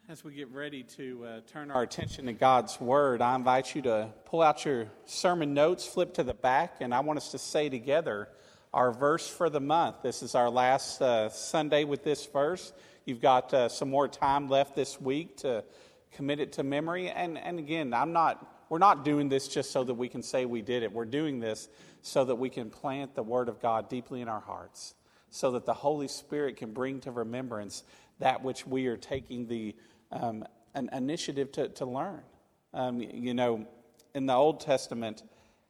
As we get ready to turn our attention to God's Word, I invite you to pull out your sermon notes, flip to the back, and I want us to say together our verse for the month. This is our last Sunday with this verse. You've got some more time left this week to commit it to memory. And again, we're not doing this just so that we can say we did it. We're doing this so that we can plant the Word of God deeply in our hearts, so that the Holy Spirit can bring to remembrance that which we are taking an initiative to learn. In the Old Testament,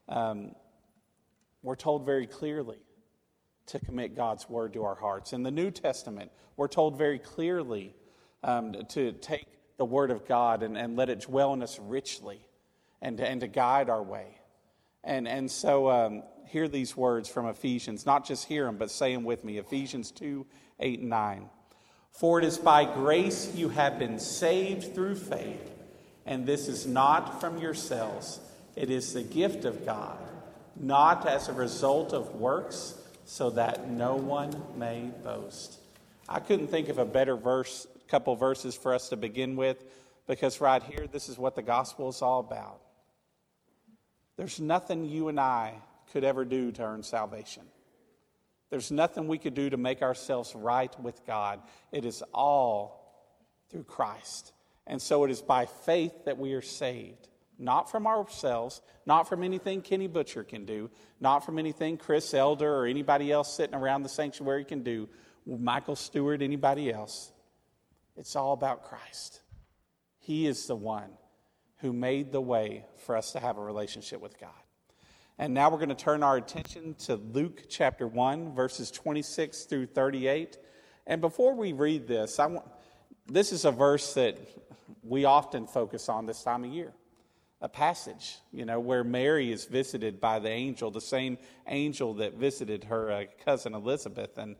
we're told very clearly to commit God's Word to our hearts. In the New Testament, we're told very clearly to take the Word of God and let it dwell in us richly and to guide our way. And so hear these words from Ephesians. Not just hear them, but say them with me. Ephesians 2, 8 and 9. For it is by grace you have been saved through faith, and this is not from yourselves. It is the gift of God, not as a result of works, so that no one may boast. I couldn't think of a better couple verses for us to begin with, because right here, this is what the gospel is all about. There's nothing you and I could ever do to earn salvation. There's nothing we could do to make ourselves right with God. It is all through Christ. And so it is by faith that we are saved. Not from ourselves, not from anything Kenny Butcher can do, not from anything Chris Elder or anybody else sitting around the sanctuary can do, Michael Stewart, anybody else. It's all about Christ. He is the one who made the way for us to have a relationship with God. And now we're going to turn our attention to Luke chapter 1, verses 26 through 38. And before we read this, this is a verse that we often focus on this time of year. A passage, where Mary is visited by the angel, the same angel that visited her cousin Elizabeth. And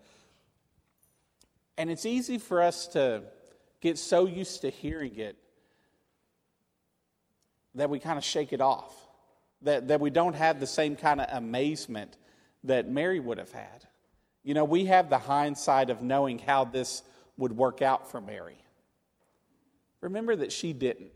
it's easy for us to get so used to hearing it that we kind of shake it off. That we don't have the same kind of amazement that Mary would have had. We have the hindsight of knowing how this would work out for Mary. Remember that she didn't.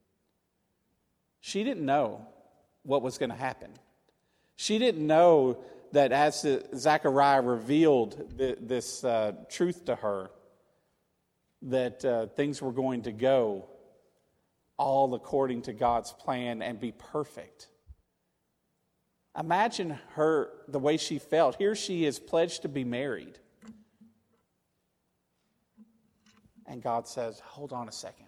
She didn't know what was going to happen. She didn't know that as Zechariah revealed this truth to her, that things were going to go all according to God's plan and be perfect. Imagine the way she felt. Here she is pledged to be married. And God says, hold on a second.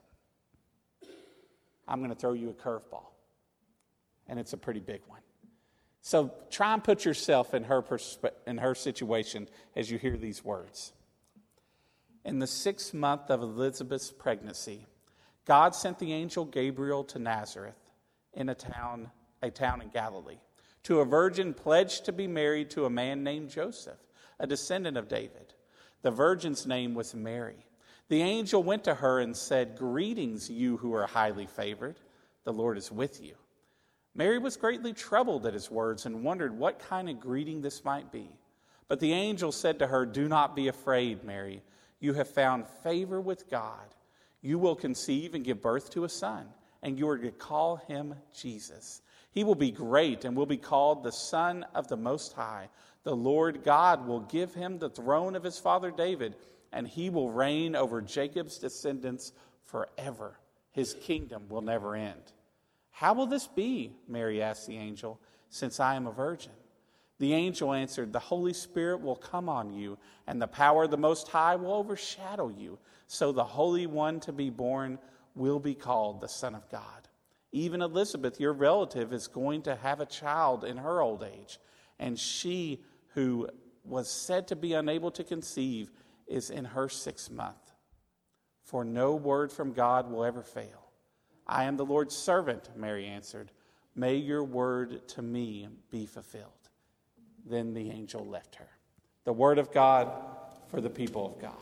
I'm going to throw you a curveball. And it's a pretty big one. So try and put yourself in her situation as you hear these words. In the 6th month of Elizabeth's pregnancy, God sent the angel Gabriel to Nazareth, in a town in Galilee, to a virgin pledged to be married to a man named Joseph, a descendant of David. The virgin's name was Mary. The angel went to her and said, "Greetings, you who are highly favored. The Lord is with you." Mary was greatly troubled at his words and wondered what kind of greeting this might be. But the angel said to her, "Do not be afraid, Mary. You have found favor with God. You will conceive and give birth to a son, and you are to call him Jesus. He will be great and will be called the Son of the Most High. The Lord God will give him the throne of his father David, and he will reign over Jacob's descendants forever. His kingdom will never end." "How will this be?" Mary asked the angel, "since I am a virgin?" The angel answered, "The Holy Spirit will come on you, and the power of the Most High will overshadow you. So the Holy One to be born will be called the Son of God. Even Elizabeth, your relative, is going to have a child in her old age, and she who was said to be unable to conceive is in her 6th month. For no word from God will ever fail. I am the Lord's servant," Mary answered. "May your word to me be fulfilled." Then the angel left her. The word of God for the people of God.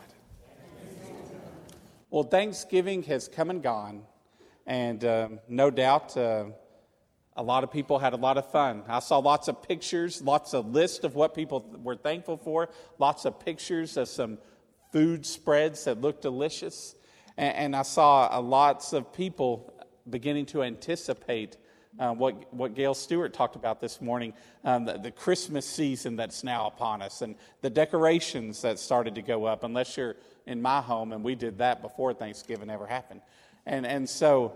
Well, Thanksgiving has come and gone. And no doubt a lot of people had a lot of fun. I saw lots of pictures, lots of lists of what people were thankful for, lots of pictures of some food spreads that looked delicious. And I saw lots of people beginning to anticipate what Gail Stewart talked about this morning, the Christmas season that's now upon us, and the decorations that started to go up, unless you're in my home, and we did that before Thanksgiving ever happened. And so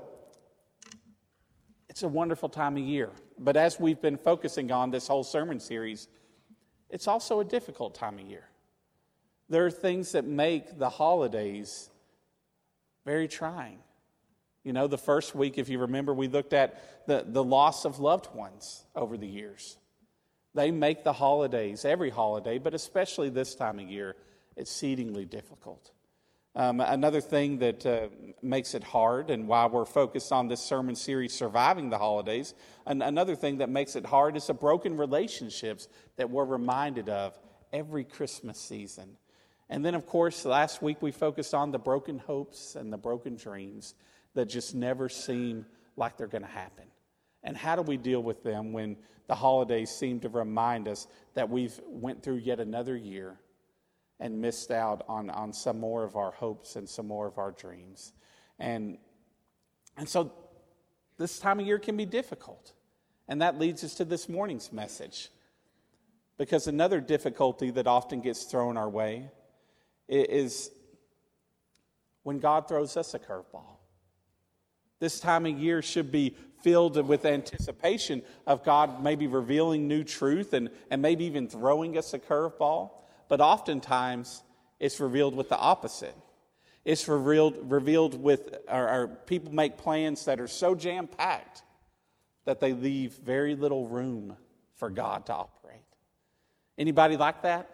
it's a wonderful time of year. But as we've been focusing on this whole sermon series, it's also a difficult time of year. There are things that make the holidays very trying. You know, the first week, if you remember, we looked at the loss of loved ones over the years. They make the holidays, every holiday, but especially this time of year, exceedingly difficult. Another thing that makes it hard, and why we're focused on this sermon series, Surviving the Holidays, another thing that makes it hard is the broken relationships that we're reminded of every Christmas season. And then, of course, last week we focused on the broken hopes and the broken dreams that just never seem like they're going to happen. And how do we deal with them when the holidays seem to remind us that we've went through yet another year and missed out on some more of our hopes and some more of our dreams. And so this time of year can be difficult. And that leads us to this morning's message. Because another difficulty that often gets thrown our way is when God throws us a curveball. This time of year should be filled with anticipation of God maybe revealing new truth and maybe even throwing us a curveball. But oftentimes, it's revealed with the opposite. It's revealed with, or people make plans that are so jam-packed that they leave very little room for God to operate. Anybody like that?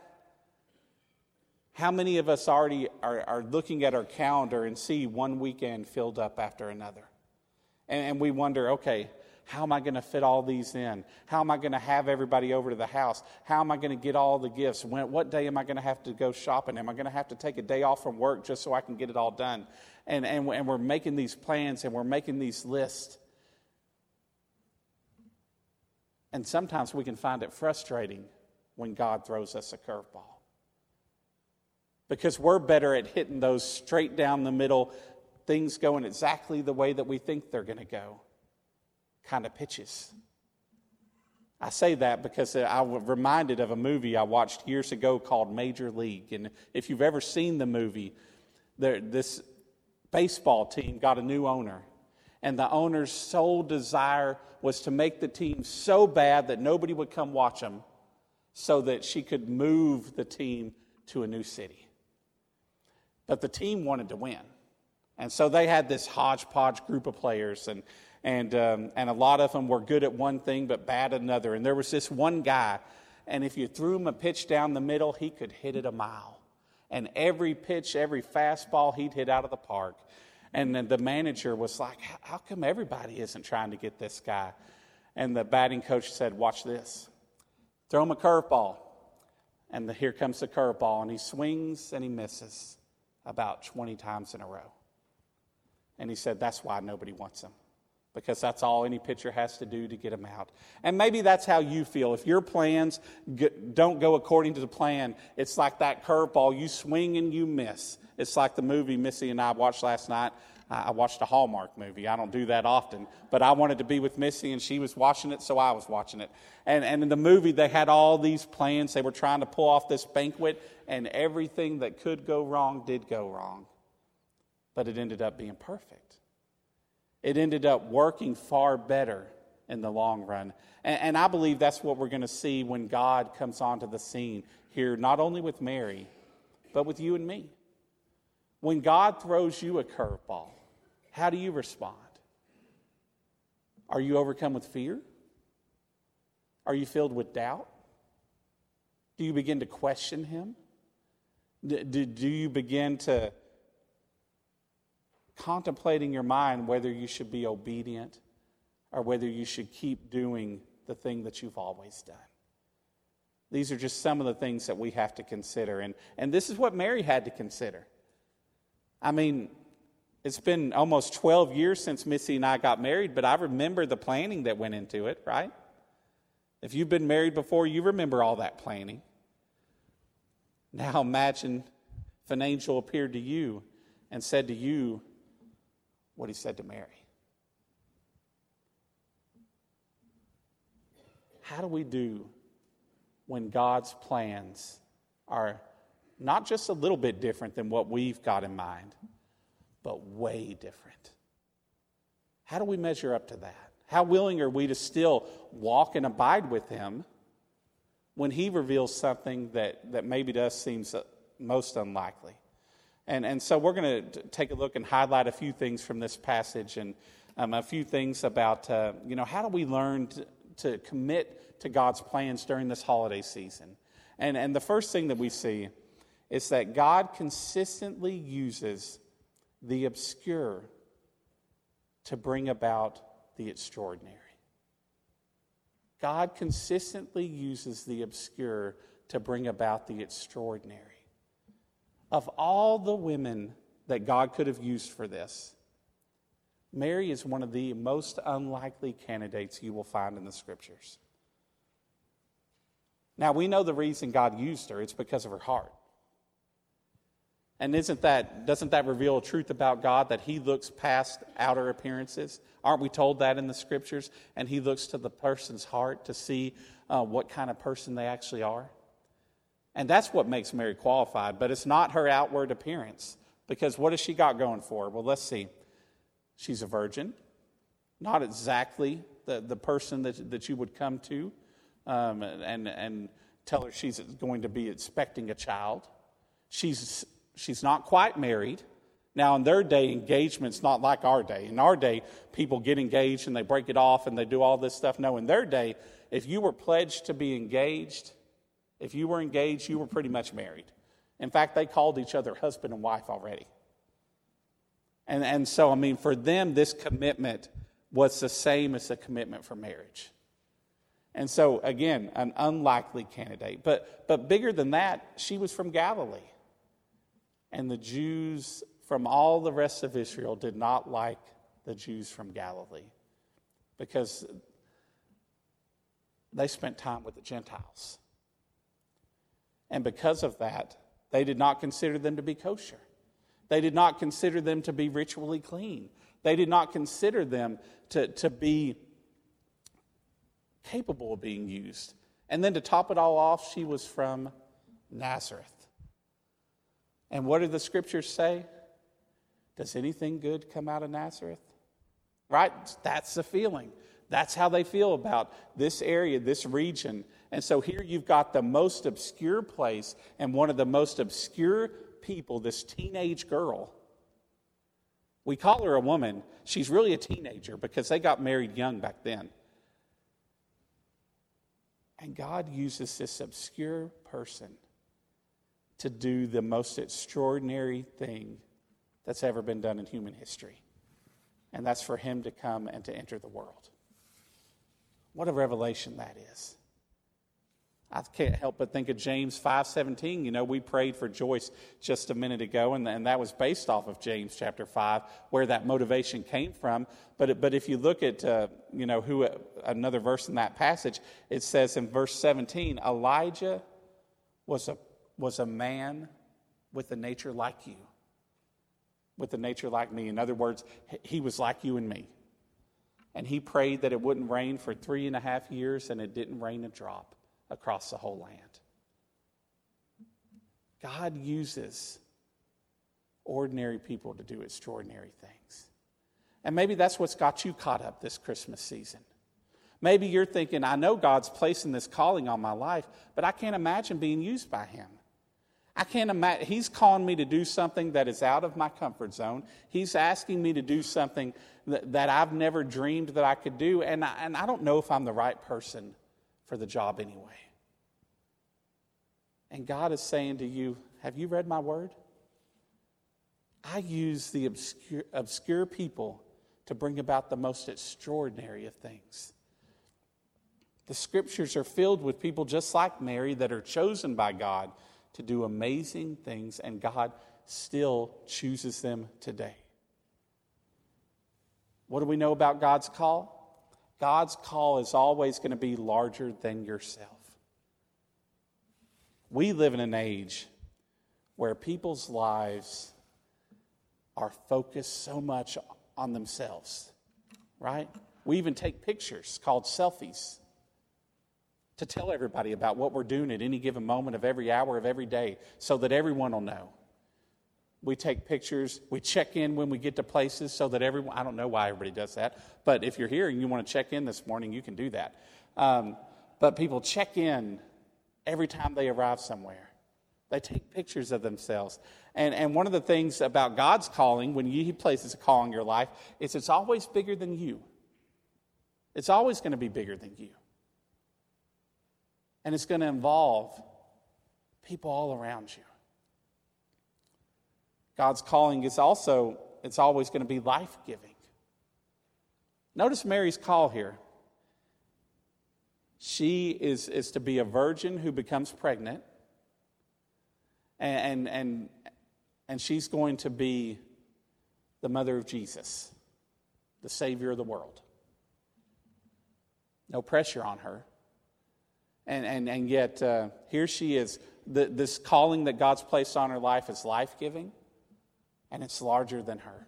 How many of us already are looking at our calendar and see one weekend filled up after another? And we wonder, okay, how am I going to fit all these in? How am I going to have everybody over to the house? How am I going to get all the gifts? What day am I going to have to go shopping? Am I going to have to take a day off from work just so I can get it all done? And we're making these plans and we're making these lists. And sometimes we can find it frustrating when God throws us a curveball. Because we're better at hitting those straight down the middle, things going exactly the way that we think they're going to go kind of pitches. I say that because I was reminded of a movie I watched years ago called Major League. And if you've ever seen the movie, this baseball team got a new owner. And the owner's sole desire was to make the team so bad that nobody would come watch them so that she could move the team to a new city. But the team wanted to win. And so they had this hodgepodge group of players, and a lot of them were good at one thing but bad at another. And there was this one guy, and if you threw him a pitch down the middle, he could hit it a mile. And every pitch, every fastball, he'd hit out of the park. And then the manager was like, how come everybody isn't trying to get this guy? And the batting coach said, watch this. Throw him a curveball. And here comes the curveball, and he swings and he misses about 20 times in a row. And he said, that's why nobody wants him. Because that's all any pitcher has to do to get him out. And maybe that's how you feel. If your plans don't go according to the plan, it's like that curveball. You swing and you miss. It's like the movie Missy and I watched last night. I watched a Hallmark movie. I don't do that often. But I wanted to be with Missy, and she was watching it, so I was watching it. And in the movie, they had all these plans. They were trying to pull off this banquet, and everything that could go wrong did go wrong. But it ended up being perfect. It ended up working far better in the long run. And I believe that's what we're going to see when God comes onto the scene here, not only with Mary, but with you and me. When God throws you a curveball, how do you respond? Are you overcome with fear? Are you filled with doubt? Do you begin to question him? Do you begin to contemplate in your mind whether you should be obedient or whether you should keep doing the thing that you've always done? These are just some of the things that we have to consider. And this is what Mary had to consider. I mean, it's been almost 12 years since Missy and I got married, but I remember the planning that went into it, right? If you've been married before, you remember all that planning. Now imagine if an angel appeared to you and said to you what he said to Mary? How do we do when God's plans are not just a little bit different than what we've got in mind, but way different? How do we measure up to that? How willing are we to still walk and abide with him when he reveals something that maybe to us seems most unlikely? And so we're going to take a look and highlight a few things from this passage and a few things about, how do we learn to commit to God's plans during this holiday season? And the first thing that we see is that God consistently uses the obscure to bring about the extraordinary. God consistently uses the obscure to bring about the extraordinary. Of all the women that God could have used for this, Mary is one of the most unlikely candidates you will find in the Scriptures. Now, we know the reason God used her. It's because of her heart. And doesn't that reveal a truth about God, that he looks past outer appearances? Aren't we told that in the Scriptures? And he looks to the person's heart to see what kind of person they actually are. And that's what makes Mary qualified. But it's not her outward appearance. Because what has she got going for her? Well, let's see. She's a virgin. Not exactly the person that you would come to and tell her she's going to be expecting a child. She's not quite married. Now, in their day, engagement's not like our day. In our day, people get engaged and they break it off and they do all this stuff. No, in their day, if you were pledged to be engaged, if you were engaged, you were pretty much married. In fact, they called each other husband and wife already. And so, for them, this commitment was the same as the commitment for marriage. And so, again, an unlikely candidate. But bigger than that, she was from Galilee. And the Jews from all the rest of Israel did not like the Jews from Galilee because they spent time with the Gentiles. And because of that, they did not consider them to be kosher. They did not consider them to be ritually clean. They did not consider them to be capable of being used. And then to top it all off, she was from Nazareth. And what do the Scriptures say? Does anything good come out of Nazareth? Right? That's the feeling. That's how they feel about this area, this region. And so here you've got the most obscure place and one of the most obscure people, this teenage girl. We call her a woman. She's really a teenager because they got married young back then. And God uses this obscure person to do the most extraordinary thing that's ever been done in human history. And that's for him to come and to enter the world. What a revelation that is. I can't help but think of James 5:17. We prayed for Joyce just a minute ago, and that was based off of James chapter 5, where that motivation came from. But if you look at, another verse in that passage, it says in verse 17, Elijah was a man with a nature like you, with a nature like me. In other words, he was like you and me. And he prayed that it wouldn't rain for 3.5 years, and it didn't rain a drop across the whole land. God uses ordinary people to do extraordinary things. And maybe that's what's got you caught up this Christmas season. Maybe you're thinking, I know God's placing this calling on my life, but I can't imagine being used by him. I can't imagine. He's calling me to do something that is out of my comfort zone. He's asking me to do something that I've never dreamed that I could do, and I don't know if I'm the right person for the job anyway. And God is saying to you, have you read my word? I use the obscure people to bring about the most extraordinary of things. The Scriptures are filled with people just like Mary that are chosen by God to do amazing things, and God still chooses them today. What do we know about God's call? God's call is always going to be larger than yourself. We live in an age where people's lives are focused so much on themselves, right? We even take pictures called selfies to tell everybody about what we're doing at any given moment of every hour of every day so that everyone will know. We take pictures. We check in when we get to places so that everyone, I don't know why everybody does that, but if you're here and you want to check in this morning, you can do that. But people check in every time they arrive somewhere. They take pictures of themselves. And one of the things about God's calling, when He places a call in your life, is it's always bigger than you. It's always going to be bigger than you. And it's going to involve people all around you. God's calling is also, it's always going to be life-giving. Notice Mary's call here. She is to be a virgin who becomes pregnant. And she's going to be the mother of Jesus, the Savior of the world. No pressure on her. And yet, here she is. This calling that God's placed on her life is life-giving, and it's larger than her.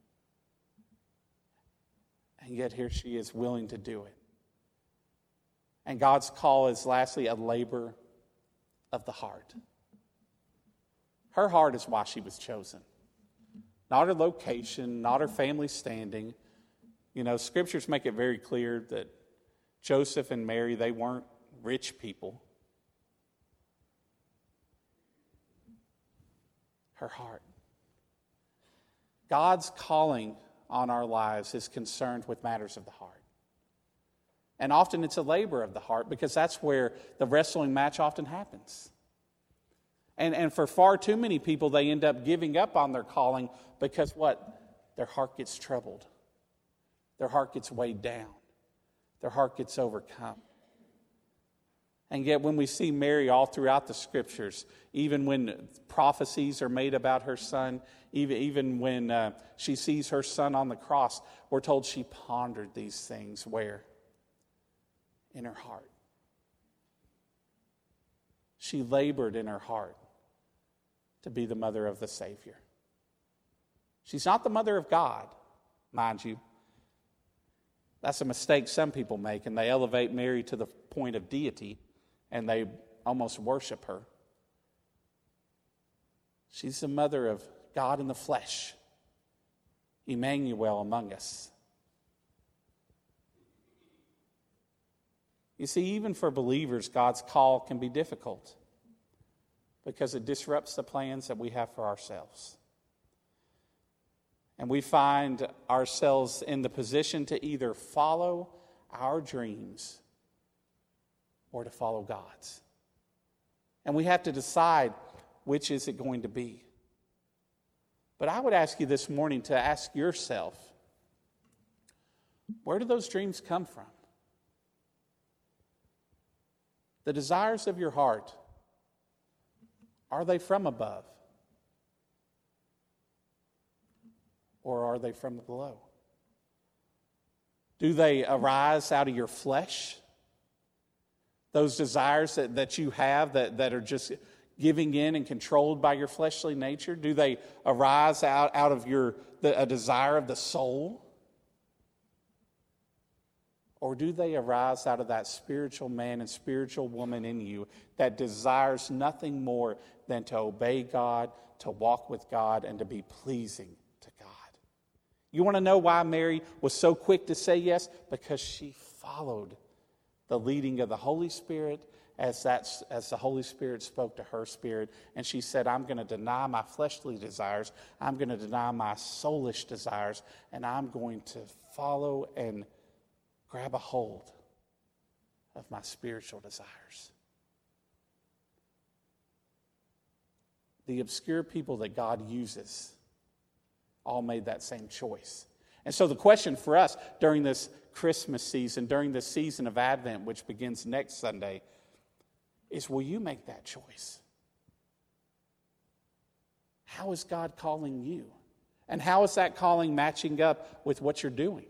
And yet, here she is willing to do it. And God's call is, lastly, a labor of the heart. Her heart is why she was chosen. Not her location, not her family standing. You know, scriptures make it very clear that Joseph and Mary, they weren't rich people. Her heart. God's calling on our lives is concerned with matters of the heart. And often it's a labor of the heart because that's where the wrestling match often happens. And for far too many people, they end up giving up on their calling because what? Their heart gets troubled. Their heart gets weighed down. Their heart gets overcome. And yet when we see Mary all throughout the scriptures, even when prophecies are made about her son, even when she sees her son on the cross, we're told she pondered these things where? In her heart. She labored in her heart to be the mother of the Savior. She's not the mother of God, mind you. That's a mistake some people make, and they elevate Mary to the point of deity, and they almost worship her. She's the mother of God in the flesh, Emmanuel among us. You see, even for believers, God's call can be difficult because it disrupts the plans that we have for ourselves. And we find ourselves in the position to either follow our dreams or to follow God's. And we have to decide which is it going to be. But I would ask you this morning to ask yourself, where do those dreams come from? The desires of your heart, are they from above? Or are they from below? Do they arise out of your flesh? Those desires that you have that are just giving in and controlled by your fleshly nature? Do they arise out of a desire of the soul? Or do they arise out of that spiritual man and spiritual woman in you that desires nothing more than to obey God, to walk with God, and to be pleasing to God? You want to know why Mary was so quick to say yes? Because she followed the leading of the Holy Spirit as the Holy Spirit spoke to her spirit. And she said, I'm going to deny my fleshly desires. I'm going to deny my soulish desires. And I'm going to follow and grab a hold of my spiritual desires. The obscure people that God uses all made that same choice. And so the question for us during this Christmas season, during this season of Advent, which begins next Sunday, is will you make that choice? How is God calling you? And how is that calling matching up with what you're doing?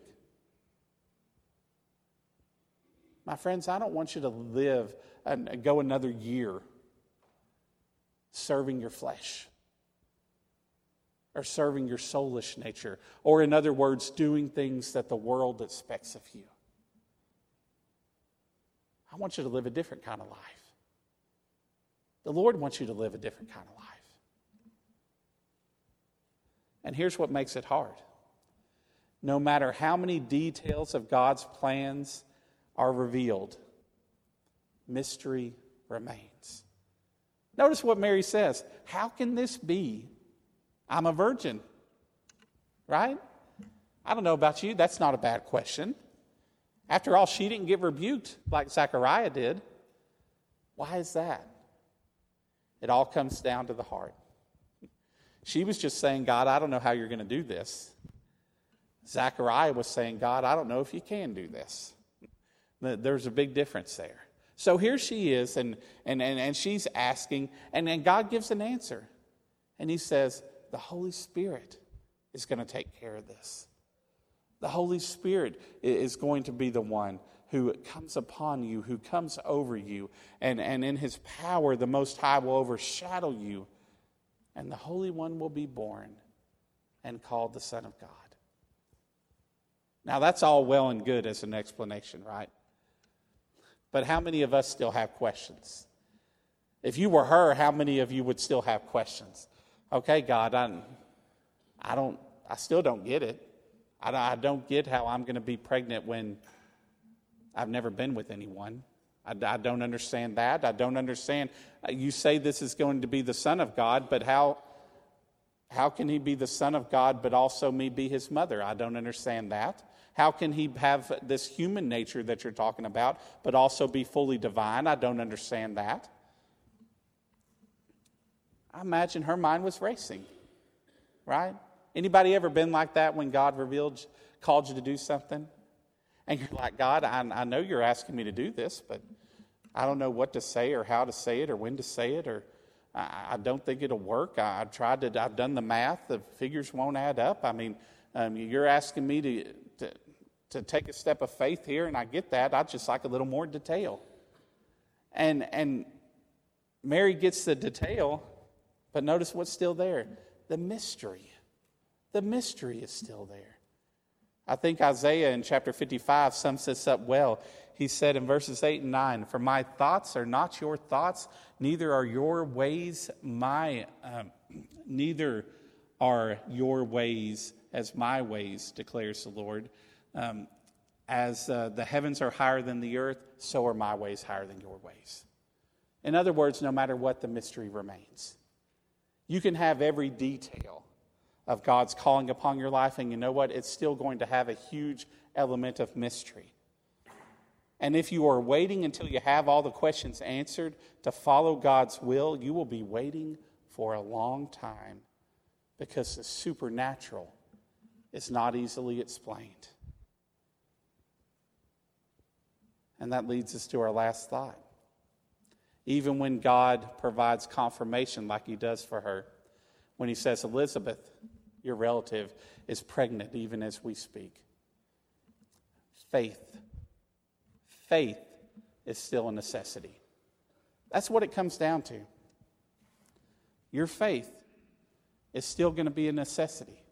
My friends, I don't want you to live and go another year serving your flesh or serving your soulish nature, or in other words, doing things that the world expects of you. I want you to live a different kind of life. The Lord wants you to live a different kind of life. And here's what makes it hard. No matter how many details of God's plans are revealed, mystery remains. Notice what Mary says. How can this be? I'm a virgin. Right? I don't know about you. That's not a bad question. After all, she didn't get rebuked like Zechariah did. Why is that? It all comes down to the heart. She was just saying, God, I don't know how you're going to do this. Zechariah was saying, God, I don't know if you can do this. There's a big difference there. So here she is, and she's asking, and then God gives an answer. And he says, the Holy Spirit is going to take care of this. The Holy Spirit is going to be the one who comes upon you, who comes over you, and in his power, the Most High will overshadow you, and the Holy One will be born and called the Son of God. Now, that's all well and good as an explanation, right? But how many of us still have questions? If you were her, how many of you would still have questions? Okay, God, I still don't get it. I don't get how I'm going to be pregnant when I've never been with anyone. I don't understand that. I don't understand. You say this is going to be the Son of God, but how can he be the Son of God but also me be his mother? I don't understand that. How can he have this human nature that you're talking about but also be fully divine? I don't understand that. I imagine her mind was racing, right? Anybody ever been like that when God called you to do something? And you're like, God, I know you're asking me to do this, but I don't know what to say or how to say it or when to say it, or I don't think it'll work. I've done the math. The figures won't add up. I mean, you're asking me to take a step of faith here, and I get that. I'd just like a little more detail. And Mary gets the detail, but notice what's still there. The mystery. The mystery is still there. I think Isaiah in chapter 55 sums this up well. He said in verses 8 and 9, "For my thoughts are not your thoughts, neither are your ways neither are your ways as my ways, declares the Lord. As the heavens are higher than the earth, so are my ways higher than your ways." In other words, no matter what, the mystery remains. You can have every detail of God's calling upon your life, and you know what? It's still going to have a huge element of mystery. And if you are waiting until you have all the questions answered to follow God's will, you will be waiting for a long time, because the supernatural is not easily explained. And that leads us to our last thought. Even when God provides confirmation like he does for her, when he says, Elizabeth, your relative, is pregnant even as we speak. Faith is still a necessity. That's what it comes down to. Your faith is still going to be a necessity.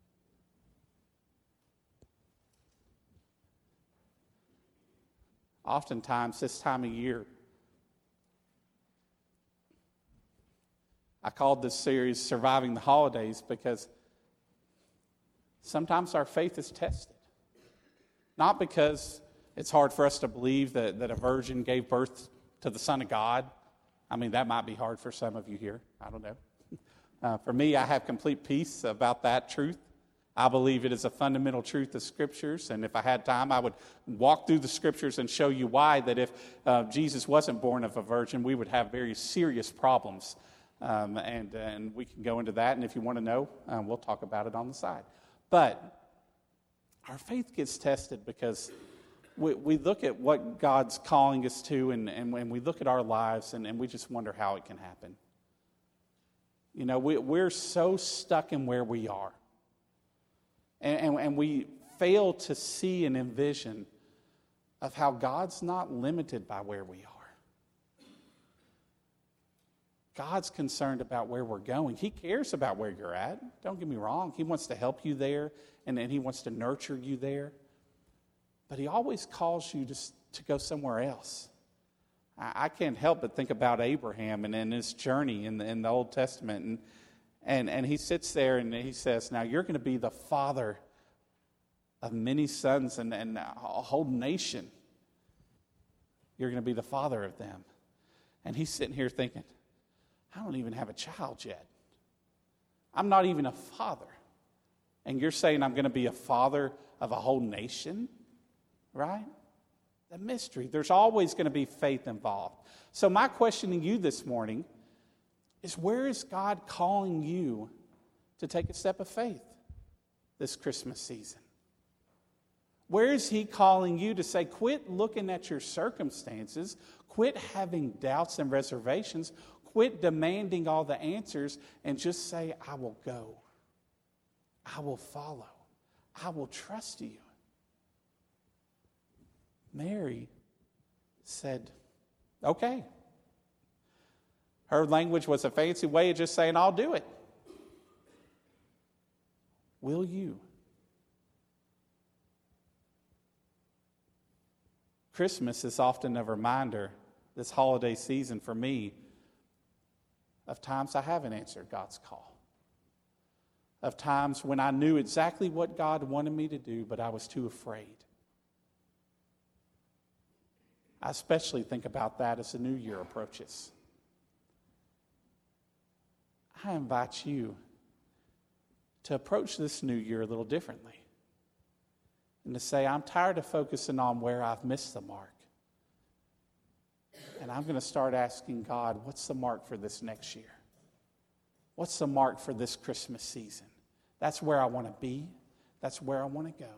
Oftentimes, this time of year, I called this series Surviving the Holidays because sometimes our faith is tested. Not because it's hard for us to believe that a virgin gave birth to the Son of God. I mean, that might be hard for some of you here. I don't know. For me, I have complete peace about that truth. I believe it is a fundamental truth of Scriptures, and if I had time, I would walk through the Scriptures and show you why, that if Jesus wasn't born of a virgin, we would have very serious problems. And we can go into that, and if you want to know, we'll talk about it on the side. But our faith gets tested because we look at what God's calling us to, and we look at our lives, and we just wonder how it can happen. You know, we're so stuck in where we are. And we fail to see and envision of how God's not limited by where we are. God's concerned about where we're going. He cares about where you're at. Don't get me wrong. He wants to help you there, and He wants to nurture you there. But He always calls you to go somewhere else. I can't help but think about Abraham and in his journey in the Old Testament. And he sits there and he says, now you're going to be the father of many sons and a whole nation. You're going to be the father of them. And he's sitting here thinking, I don't even have a child yet. I'm not even a father. And you're saying I'm going to be a father of a whole nation? Right? The mystery. There's always going to be faith involved. So my question to you this morning is, where is God calling you to take a step of faith this Christmas season? Where is He calling you to say, quit looking at your circumstances, quit having doubts and reservations, quit demanding all the answers, and just say, I will go. I will follow. I will trust you. Mary said, okay. Her language was a fancy way of just saying, I'll do it. Will you? Christmas is often a reminder, this holiday season for me, of times I haven't answered God's call. Of times when I knew exactly what God wanted me to do, but I was too afraid. I especially think about that as the new year approaches. I invite you to approach this new year a little differently and to say, I'm tired of focusing on where I've missed the mark. And I'm going to start asking God, what's the mark for this next year? What's the mark for this Christmas season? That's where I want to be. That's where I want to go.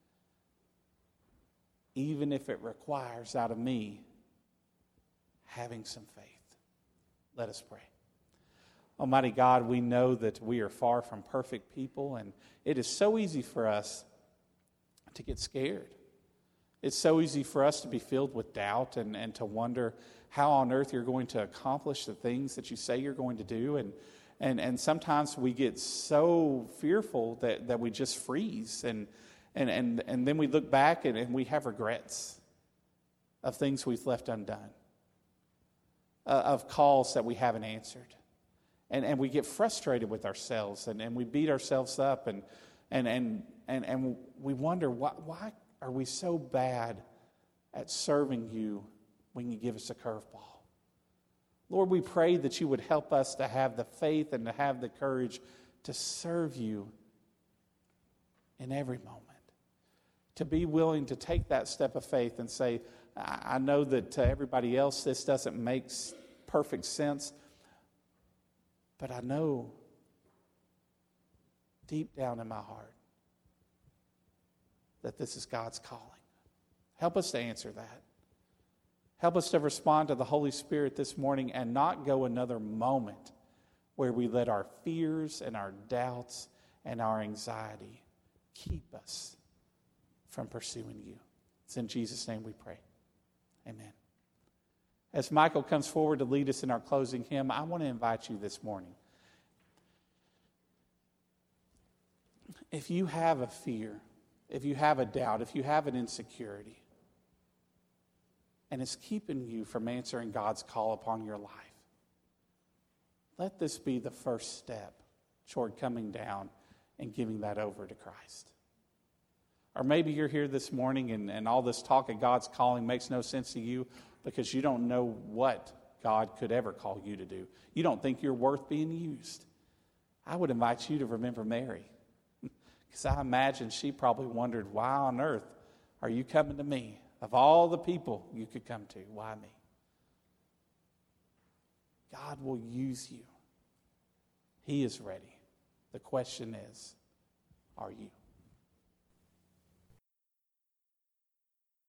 Even if it requires out of me having some faith. Let us pray. Almighty God, we know that we are far from perfect people, and it is so easy for us to get scared. It's so easy for us to be filled with doubt and to wonder how on earth you're going to accomplish the things that you say you're going to do. And sometimes we get so fearful that we just freeze. And then we look back and we have regrets of things we've left undone, of calls that we haven't answered. And we get frustrated with ourselves and we beat ourselves up and we wonder, why are we so bad at serving you when you give us a curveball? Lord, we pray that you would help us to have the faith and to have the courage to serve you in every moment. To be willing to take that step of faith and say, I know that to everybody else this doesn't make perfect sense, but I know deep down in my heart that this is God's calling. Help us to answer that. Help us to respond to the Holy Spirit this morning and not go another moment where we let our fears and our doubts and our anxiety keep us from pursuing you. It's in Jesus' name we pray. Amen. As Michael comes forward to lead us in our closing hymn, I want to invite you this morning. If you have a fear, if you have a doubt, if you have an insecurity, and it's keeping you from answering God's call upon your life, let this be the first step toward coming down and giving that over to Christ. Or maybe you're here this morning and all this talk of God's calling makes no sense to you because you don't know what God could ever call you to do. You don't think you're worth being used. I would invite you to remember Mary, because I imagine she probably wondered, why on earth are you coming to me? Of all the people you could come to, why me? God will use you. He is ready. The question is, are you?